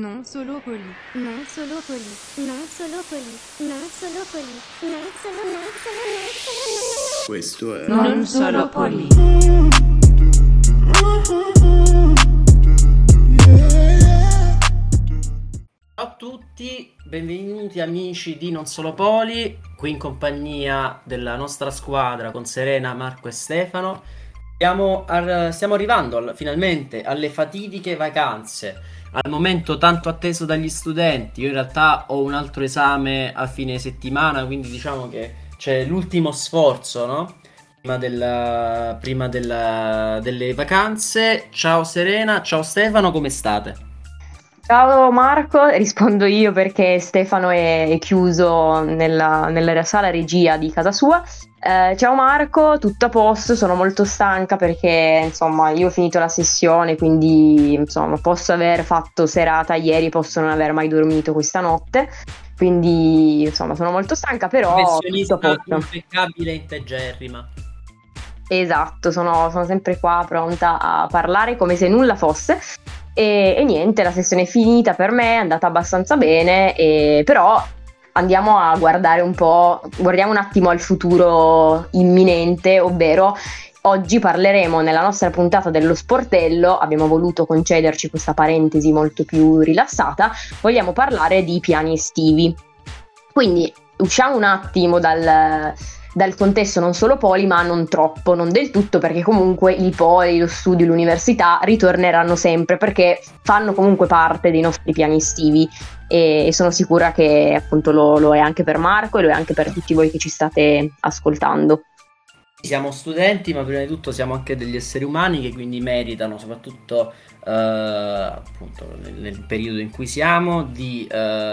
Non solo poli. Non solo poli. Non solo poli. Non solo poli. Non solo. Questo è Non solo poli. Ciao a tutti, benvenuti amici di Non Solo Poli, qui in compagnia della nostra squadra con Serena, Marco e Stefano. Stiamo arrivando finalmente alle fatidiche vacanze, al momento tanto atteso dagli studenti. Io in realtà ho un altro esame a fine settimana, quindi diciamo che c'è l'ultimo sforzo, no? Prima delle vacanze. Ciao Serena, ciao Stefano, come state? Ciao Marco, rispondo io perché Stefano è chiuso nella sala regia di casa sua. Ciao Marco, tutto a posto, sono molto stanca perché insomma io ho finito la sessione, quindi insomma posso aver fatto serata ieri, posso non aver mai dormito questa notte, quindi insomma sono molto stanca, però tutto a posto. Impeccabile e integerrima. Esatto, sono sempre qua pronta a parlare come se nulla fosse. E niente, la sessione è finita per me, è andata abbastanza bene, però andiamo a guardiamo un attimo al futuro imminente, ovvero oggi parleremo nella nostra puntata dello sportello. Abbiamo voluto concederci questa parentesi molto più rilassata, vogliamo parlare di piani estivi. Quindi usciamo un attimo dal contesto non solo poli, ma non troppo, non del tutto, perché comunque i poli, lo studio, l'università ritorneranno sempre, perché fanno comunque parte dei nostri piani estivi, e sono sicura che appunto lo è anche per Marco e lo è anche per tutti voi che ci state ascoltando. Siamo studenti, ma prima di tutto siamo anche degli esseri umani che quindi meritano, soprattutto appunto nel periodo in cui siamo, di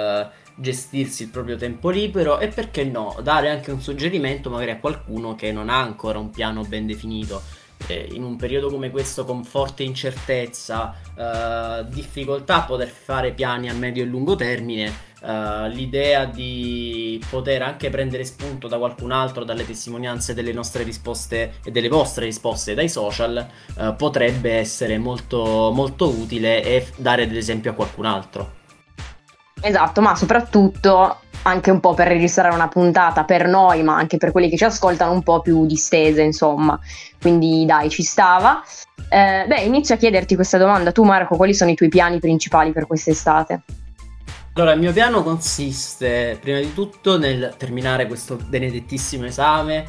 gestirsi il proprio tempo libero e, perché no, dare anche un suggerimento magari a qualcuno che non ha ancora un piano ben definito. In un periodo come questo, con forte incertezza, difficoltà a poter fare piani a medio e lungo termine, l'idea di poter anche prendere spunto da qualcun altro, dalle testimonianze delle nostre risposte e delle vostre risposte dai social, potrebbe essere molto, molto utile e dare dell'esempio a qualcun altro. Esatto, ma soprattutto anche un po' per registrare una puntata per noi, ma anche per quelli che ci ascoltano, un po' più distese, insomma. Quindi dai, ci stava. Inizio a chiederti questa domanda. Tu Marco, quali sono i tuoi piani principali per quest'estate? Allora, il mio piano consiste prima di tutto nel terminare questo benedettissimo esame,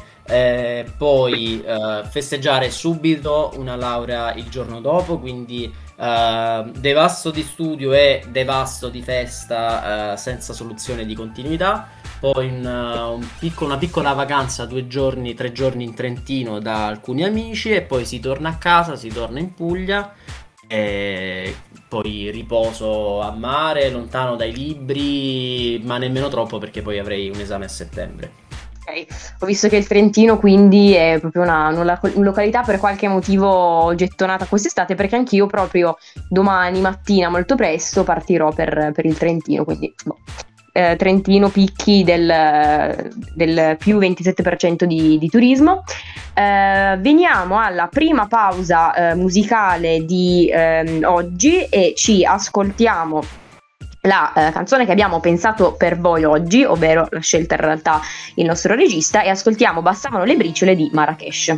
poi festeggiare subito una laurea il giorno dopo, quindi devasto di studio e devasto di festa, senza soluzione di continuità. Poi una piccola vacanza, 2 giorni, 3 giorni in Trentino da alcuni amici, e poi si torna a casa, si torna in Puglia, e poi riposo a mare, lontano dai libri, ma nemmeno troppo, perché poi avrei un esame a settembre. Okay. Ho visto che il Trentino quindi è proprio una località per qualche motivo gettonata quest'estate, perché anch'io proprio domani mattina molto presto partirò per il Trentino, quindi Trentino picchi del più 27% di turismo. Veniamo alla prima pausa musicale di oggi, e ci ascoltiamo la canzone che abbiamo pensato per voi oggi, ovvero l'ha scelta in realtà il nostro regista, e ascoltiamo Bastavano le briciole di Marrakesh.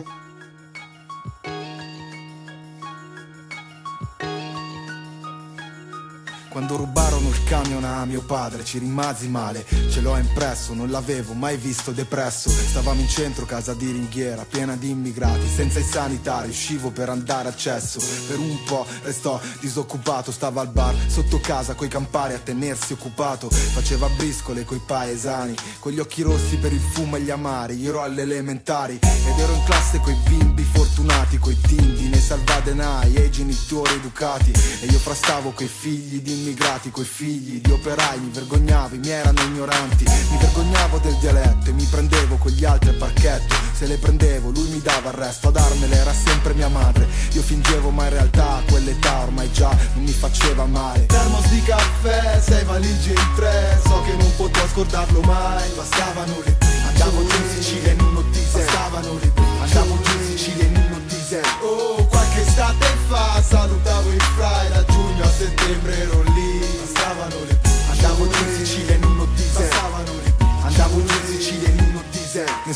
Quando rubarono il camion a mio padre ci rimasi male, ce l'ho impresso, non l'avevo mai visto depresso. Stavamo in centro, casa di ringhiera, piena di immigrati, senza i sanitari, uscivo per andare a cesso. Per un po' restò disoccupato, stava al bar sotto casa coi campari a tenersi occupato. Faceva briscole coi paesani, con gli occhi rossi per il fumo e gli amari. Io ero alle elementari ed ero in classe coi bimbi fortunati, coi tindi nei salvadenai e i genitori educati. E io frastavo coi figli di immigrati, coi figli di operai, mi vergognavo, i miei erano ignoranti, mi vergognavo del dialetto e mi prendevo con gli altri al parchetto. Se le prendevo lui mi dava il resto, a darmele era sempre mia madre. Io fingevo, ma in realtà a quell'età ormai già non mi faceva male. Termos di caffè, 6 valigie in 3, so che non potrò scordarlo mai. Bastavano le briciole, andavo giù in Sicilia in uno diesel. Bastavano le briciole, andavo giù in Sicilia in uno diesel. Oh, qualche estate fa salutavo il frai, da giugno a settembre ero lì.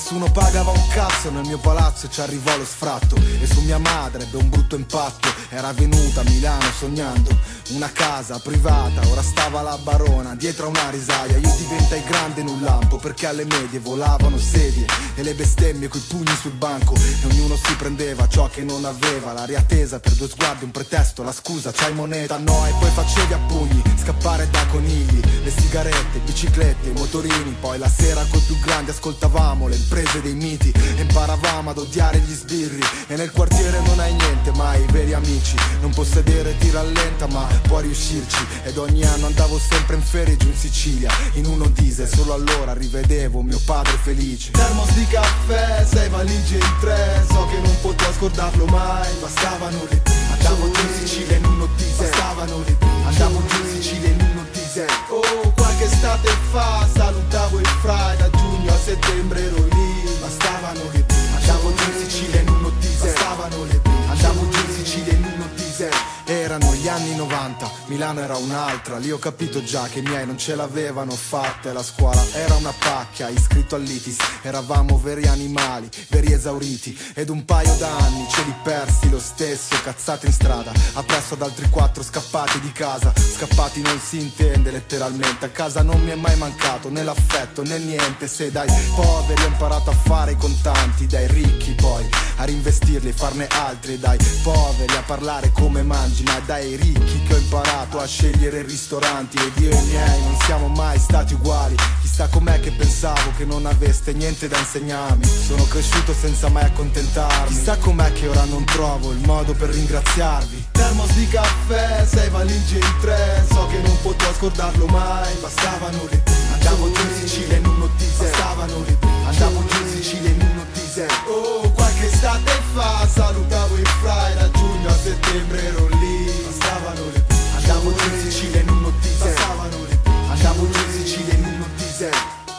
Nessuno pagava un cazzo, nel mio palazzo ci arrivò lo sfratto. E su mia madre ebbe un brutto impatto. Era venuta a Milano sognando una casa privata, ora stava la barona dietro a una risaia. Io diventai grande in un lampo, perché alle medie volavano sedie e le bestemmie coi pugni sul banco. E ognuno si prendeva ciò che non aveva, l'aria tesa per 2 sguardi, un pretesto, la scusa, c'hai moneta? No, e poi facevi a pugni, scappare da conigli, le sigarette, biciclette, i motorini. Poi la sera coi più grandi ascoltavamo le imprese dei miti e imparavamo ad odiare gli sbirri. E nel quartiere non hai niente, mai i veri amici. Non possedere ti rallenta, ma può riuscirci. Ed ogni anno andavo sempre in ferie giù in Sicilia, in uno diesel, solo allora rivedevo mio padre felice. Termos di caffè, 6 valigie in 3, so che non potrò scordarlo mai. Bastavano le prime, andavo giù in Sicilia in uno diesel. Bastavano le prime, andavo giù in Sicilia in uno diesel. Oh, qualche estate fa salutavo il Fry, da giugno a settembre ero lì. Bastavano le prime, andavo giù in Sicilia in uno diesel. Bastavano le prime, andavo giù in Sicilia in uno diesel. Erano gli anni 90, Milano era un'altra. Lì ho capito già che i miei non ce l'avevano fatta. E la scuola era una pacchia, iscritto all'ITIS. Eravamo veri animali, veri esauriti. Ed un paio d'anni ce li persi lo stesso, cazzate in strada, appresso ad altri 4 scappati di casa. Scappati non si intende letteralmente, a casa non mi è mai mancato né l'affetto né niente. Se dai poveri ho imparato a fare i contanti, dai ricchi poi a reinvestirli e farne altri. E dai poveri a parlare come mangi, ma dai ricchi che ho imparato a scegliere ristoranti. Ed io e i miei non siamo mai stati uguali. Chissà com'è che pensavo che non aveste niente da insegnarmi. Sono cresciuto senza mai accontentarmi. Chissà com'è che ora non trovo il modo per ringraziarvi. Termos di caffè, 6 valigie in 3, so che non potrò scordarlo mai. Bastavano le prime, andavo giù in Sicilia in uno diesel. Bastavano le prime, andavo giù in Sicilia in uno diesel. Oh, qualche estate fa salutavo il Fry, da giugno a settembre ero lì. Bastavano le prime, andavo giù in Sicilia in uno diesel. Bastavano le prime, andavo giù in Sicilia in uno diesel.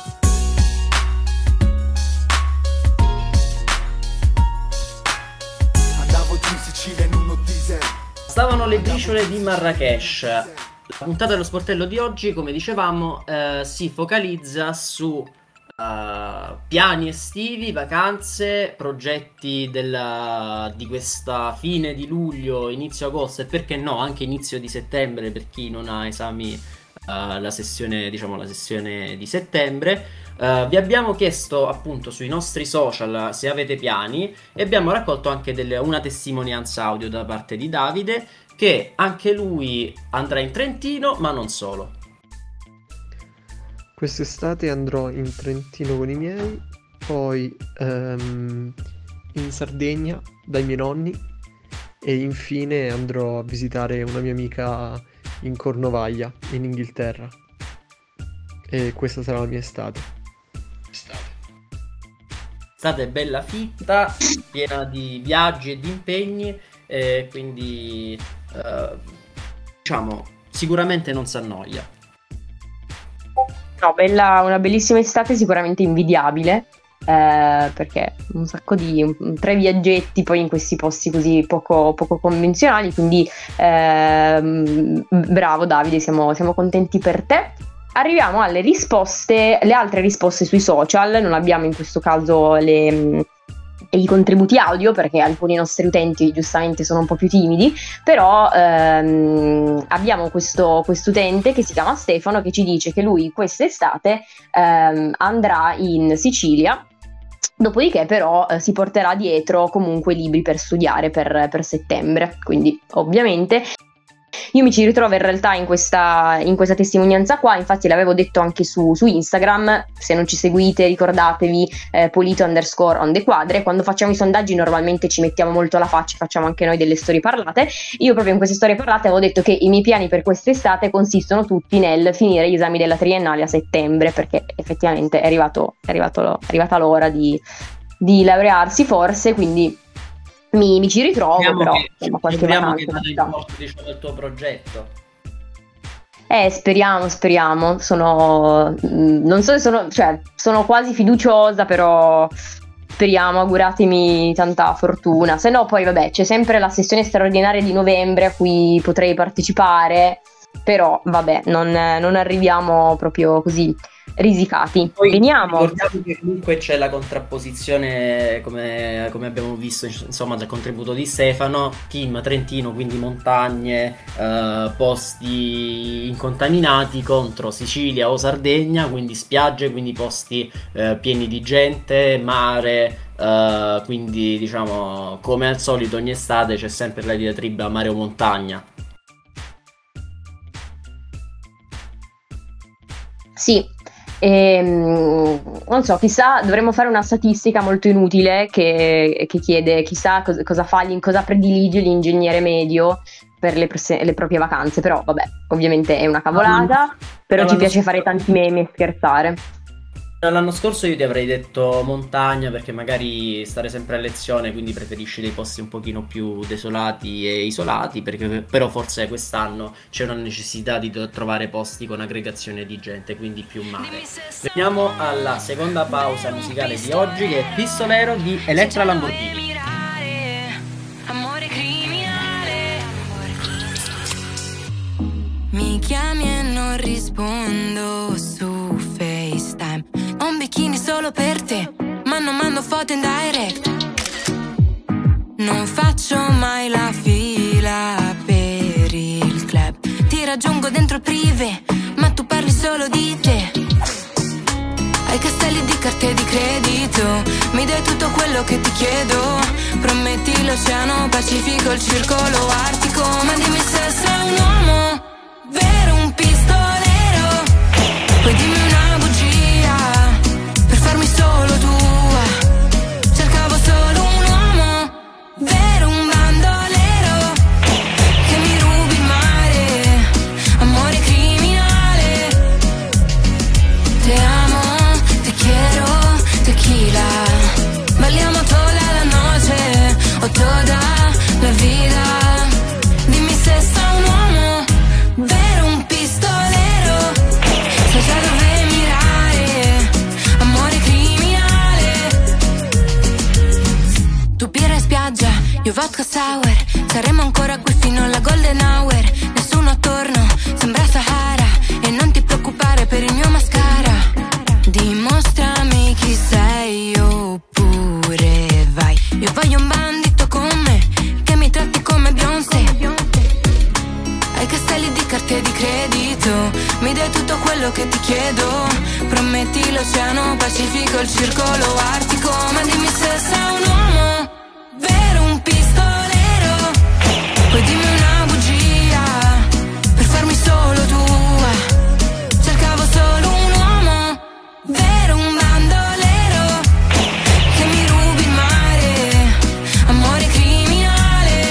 Andavo giù in Sicilia in uno diesel. Stavano le briciole di Marrakesh. La puntata dello sportello di oggi, come dicevamo, si focalizza su piani estivi, vacanze, progetti di questa fine di luglio, inizio agosto e perché no anche inizio di settembre per chi non ha esami, la sessione di settembre. Vi abbiamo chiesto appunto sui nostri social se avete piani e abbiamo raccolto anche una testimonianza audio da parte di Davide, che anche lui andrà in Trentino, ma non solo. Quest'estate andrò in Trentino con i miei, poi in Sardegna dai miei nonni e infine andrò a visitare una mia amica in Cornovaglia, in Inghilterra. E questa sarà la mia estate. Estate bella fitta, piena di viaggi e di impegni, quindi diciamo sicuramente non si annoia. No, una bellissima estate, sicuramente invidiabile, perché un sacco di 3 viaggetti poi in questi posti così poco convenzionali, quindi bravo Davide, siamo contenti per te. Arriviamo alle risposte, le altre risposte sui social. Non abbiamo in questo caso i contributi audio perché alcuni nostri utenti giustamente sono un po' più timidi, però abbiamo questo utente che si chiama Stefano, che ci dice che lui quest'estate andrà in Sicilia, dopodiché però si porterà dietro comunque libri per studiare per settembre, quindi ovviamente io mi ci ritrovo in realtà in questa testimonianza qua. Infatti l'avevo detto anche su Instagram, se non ci seguite ricordatevi Polito_on_the_quadre. Quando facciamo i sondaggi normalmente ci mettiamo molto alla faccia, facciamo anche noi delle storie parlate. Io proprio in queste storie parlate avevo detto che i miei piani per quest'estate consistono tutti nel finire gli esami della triennale a settembre, perché effettivamente è arrivata l'ora di laurearsi forse, quindi mi ci ritrovo, però qualche speriamo che vada in porto, diciamo, il tuo progetto. Speriamo. Non so se sono quasi fiduciosa, però speriamo, auguratemi tanta fortuna. Se no poi vabbè, c'è sempre la sessione straordinaria di novembre a cui potrei partecipare, però vabbè, non arriviamo proprio così risicati. Poi Veniamo. ricordiamo che comunque c'è la contrapposizione, come abbiamo visto, insomma, dal contributo di Stefano, team Trentino, quindi montagne, posti incontaminati, contro Sicilia o Sardegna, quindi spiagge, quindi posti pieni di gente, mare, quindi diciamo come al solito ogni estate c'è sempre la diatriba mare o montagna. Sì, non so, chissà, dovremmo fare una statistica molto inutile che chiede chissà cosa predilige l'ingegnere medio per le proprie vacanze, però vabbè, ovviamente è una cavolata, però ci piace fare tanti meme e scherzare. L'anno scorso io ti avrei detto montagna perché magari stare sempre a lezione, quindi preferisci dei posti un pochino più desolati e isolati, però forse quest'anno c'è una necessità di trovare posti con aggregazione di gente, quindi più mare. Veniamo alla seconda pausa musicale di oggi, che è Pistolero di Elettra Lamborghini. Amore criminale. Mi chiami e non rispondo su FaceTime. Ho un bikini solo per te, ma non mando foto in direct. Non faccio mai la fila per il club. Ti raggiungo dentro prive, ma tu parli solo di te. Hai castelli di carte di credito, mi dai tutto quello che ti chiedo. Prometti l'oceano Pacifico, il circolo artico. Ma dimmi se sei un uomo vero, un pistolero. Poi dimmi una bugia per farmi solo tua. Cercavo solo un uomo vero, un bandolero che mi rubi il mare. Amore criminale. Te amo, te quiero, tequila. Balliamo toda la noche o toda la vida. Dimmi se sei un uomo vero, un pistolero. Sai già dove mirare. Amore criminale. Tu birra in spiaggia, io vodka sour. Saremo ancora qui fino alla golden hour. Nessuno attorno, sembra Sahara. E non ti preoccupare per il mio mascara. Dimostrami chi sei oppure vai. Io voglio un bandito con me, che mi tratti come Beyoncé. Hai castelli di carte di credito, mi dai tutto quello che ti chiedo. Prometti l'oceano Pacifico, il circolo artico. Ma dimmi se sei un uomo vero, un pistolero. Poi dimmi una bugia per farmi solo tua. Cercavo solo un uomo vero, un bandolero che mi rubi il mare. Amore criminale.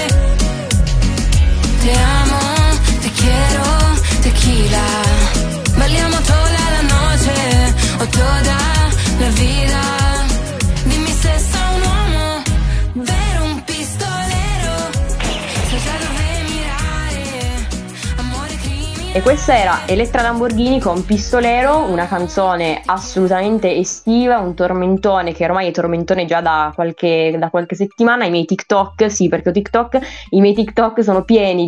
Te amo, te quiero, tequila. Balliamo toda la noche o toda la vida. Dimmi se sei un uomo vero, un pistolero. Sai già dove mirare. Amore criminale. E questa era Elettra Lamborghini con Pistolero, una canzone assolutamente estiva, un tormentone che ormai è tormentone già da qualche settimana. I miei TikTok, sì, perché ho TikTok, i miei TikTok sono pieni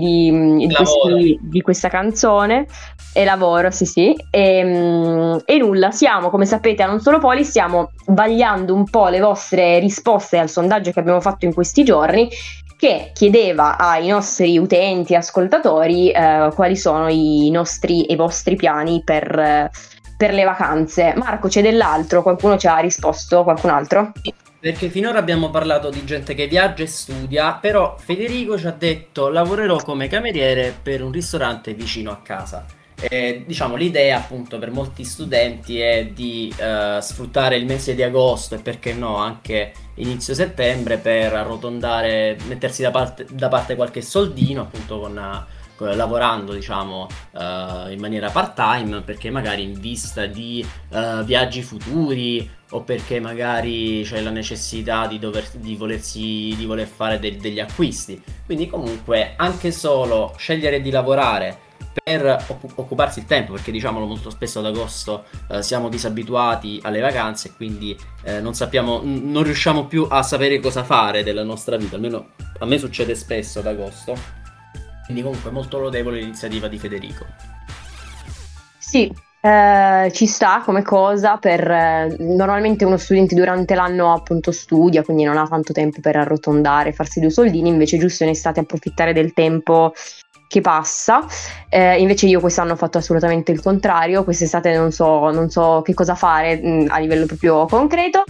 di questa canzone. E lavoro, sì. E nulla, siamo, come sapete, a Non Solo Poli, stiamo vagliando un po' le vostre risposte al sondaggio che abbiamo fatto in questi giorni, che chiedeva ai nostri utenti e ascoltatori quali sono i nostri e i vostri piani per le vacanze. Marco, c'è dell'altro? Qualcuno ci ha risposto? Qualcun altro? Perché finora abbiamo parlato di gente che viaggia e studia, però Federico ci ha detto lavorerò come cameriere per un ristorante vicino a casa. Diciamo l'idea appunto per molti studenti è di sfruttare il mese di agosto e perché no anche inizio settembre per arrotondare, mettersi da parte qualche soldino appunto lavorando diciamo in maniera part time, perché magari in vista di viaggi futuri o perché magari c'è la necessità di voler fare degli acquisti. Quindi comunque anche solo scegliere di lavorare per occuparsi il tempo, perché diciamolo molto spesso ad agosto siamo disabituati alle vacanze e quindi non riusciamo più a sapere cosa fare della nostra vita, almeno a me succede spesso ad agosto. Quindi comunque molto lodevole l'iniziativa di Federico. Sì, Ci sta come cosa normalmente uno studente durante l'anno appunto studia, quindi non ha tanto tempo per arrotondare, farsi due soldini, invece è giusto in estate approfittare del tempo che passa. Invece io quest'anno ho fatto assolutamente il contrario, quest'estate non so che cosa fare a livello proprio concreto.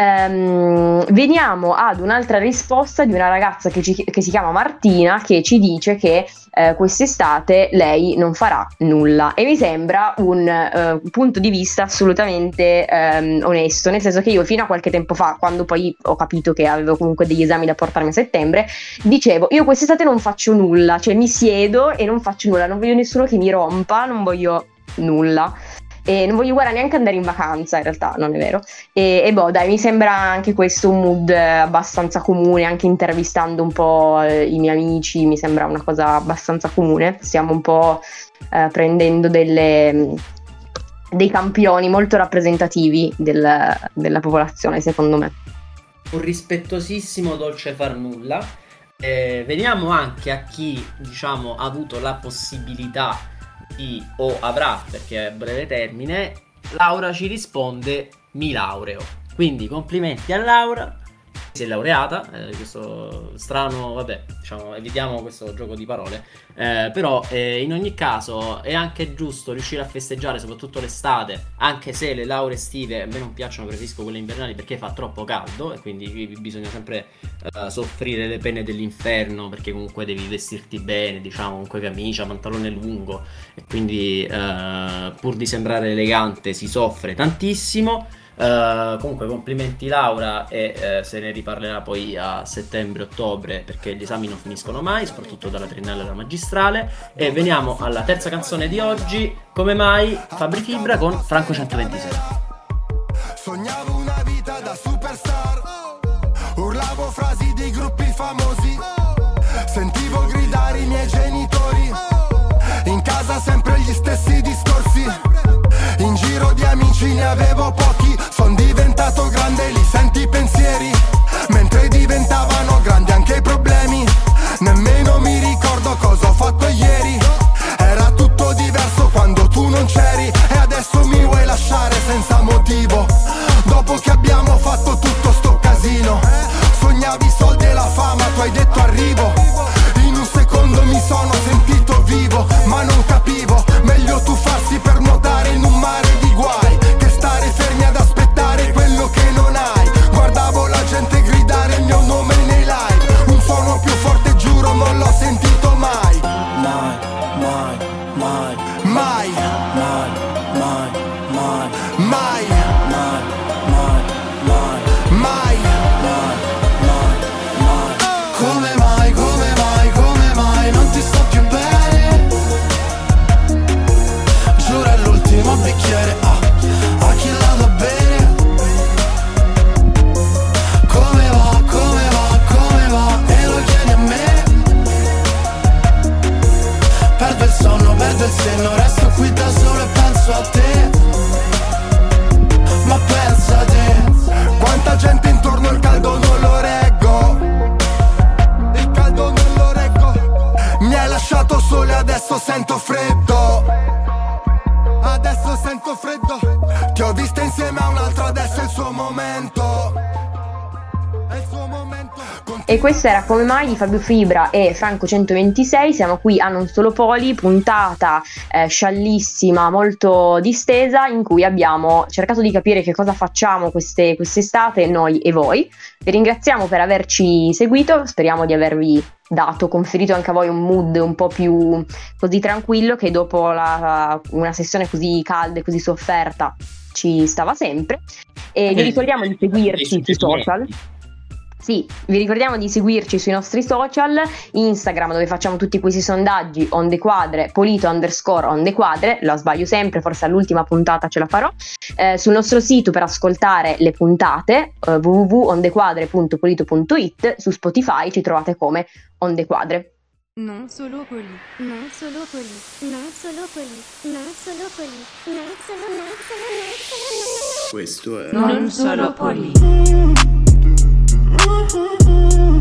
Veniamo ad un'altra risposta di una ragazza che si chiama Martina, che ci dice che quest'estate lei non farà nulla, e mi sembra un punto di vista assolutamente onesto, nel senso che io fino a qualche tempo fa, quando poi ho capito che avevo comunque degli esami da portarmi a settembre, dicevo io quest'estate non faccio nulla, cioè mi siedo e non faccio nulla, non voglio nessuno che mi rompa, non voglio nulla. E non voglio guarda neanche andare in vacanza, in realtà non è vero, e boh dai, mi sembra anche questo un mood abbastanza comune, anche intervistando un po' i miei amici mi sembra una cosa abbastanza comune, stiamo un po' prendendo dei campioni molto rappresentativi della popolazione, secondo me. Un rispettosissimo dolce far nulla. Veniamo anche a chi, diciamo, ha avuto la possibilità o avrà, perché è a breve termine. Laura ci risponde: mi laureo. Quindi complimenti a Laura, si è laureata, questo strano, vabbè, diciamo, evitiamo questo gioco di parole, però in ogni caso è anche giusto riuscire a festeggiare soprattutto l'estate, anche se le lauree estive a me non piacciono, preferisco quelle invernali perché fa troppo caldo e quindi bisogna sempre soffrire le pene dell'inferno, perché comunque devi vestirti bene, diciamo, comunque camicia, pantalone lungo, e quindi pur di sembrare elegante si soffre tantissimo. Comunque complimenti Laura, e se ne riparlerà poi a settembre-ottobre, perché gli esami non finiscono mai, soprattutto dalla triennale alla magistrale. E veniamo alla terza canzone di oggi, Come mai, Fabri Fibra con Franco 126. Sognavo una vita da superstar, urlavo frasi di gruppi famosi, sentivo gridare i miei genitori, in casa sempre gli stessi discorsi, in giro di amici ne avevo pochi, son diventato grande, li senti i pensieri, mentre diventavano grandi anche i problemi, nemmeno mi ricordo cosa ho fatto ieri, era tutto diverso quando tu non c'eri, e adesso mi vuoi lasciare senza motivo, dopo che abbiamo fatto tutto sto casino, sognavi soldi e la fama, tu hai detto arrivo, in un secondo mi sono sentito vivo, ma non capivo, meglio tuffarsi per nuotare in un mare di guai, che stare fermi ad aspettare quello che non hai, guardavo la gente gridare il mio nome nei live, un suono più forte giuro non l'ho sentito mai, mai, mai, mai, mai, mai, mai, mai, mai, mai, mai, mai, mai, mai, mai. Come mai, come mai, come mai non ti sto più bene? Giuro è l'ultimo bicchiere, a chi la va bene? Come va, come va, come va? E lo chiedi a me? Perdo il sonno, perdo il senno, resto qui da solo e penso a te. Ma pensa a te, quanta gente intorno, il caldo non lo reggo, il caldo non lo reggo, mi hai lasciato solo e adesso sento freddo, adesso sento freddo, ti ho vista insieme a un altro, adesso è il suo momento, è il suo momento. E questa era Come mai di Fabio Fibra e Franco 126. Siamo qui a Non Solo Poli, puntata sciallissima, molto distesa, in cui abbiamo cercato di capire che cosa facciamo quest'estate, noi e voi. Vi ringraziamo per averci seguito, speriamo di avervi conferito anche a voi un mood un po' più così tranquillo, che dopo una sessione così calda e così sofferta ci stava sempre. E vi ricordiamo di seguirci sui social. Sì, vi ricordiamo di seguirci sui nostri social, Instagram, dove facciamo tutti questi sondaggi, ondequadre, Polito_ondequadre, la sbaglio sempre, forse all'ultima puntata ce la farò, sul nostro sito per ascoltare le puntate, www.ondequadre.polito.it, su Spotify ci trovate come Ondequadre. Non solo poli, non solo poli, non solo poli, non solo poli, non solo, Questo è Non solo poli.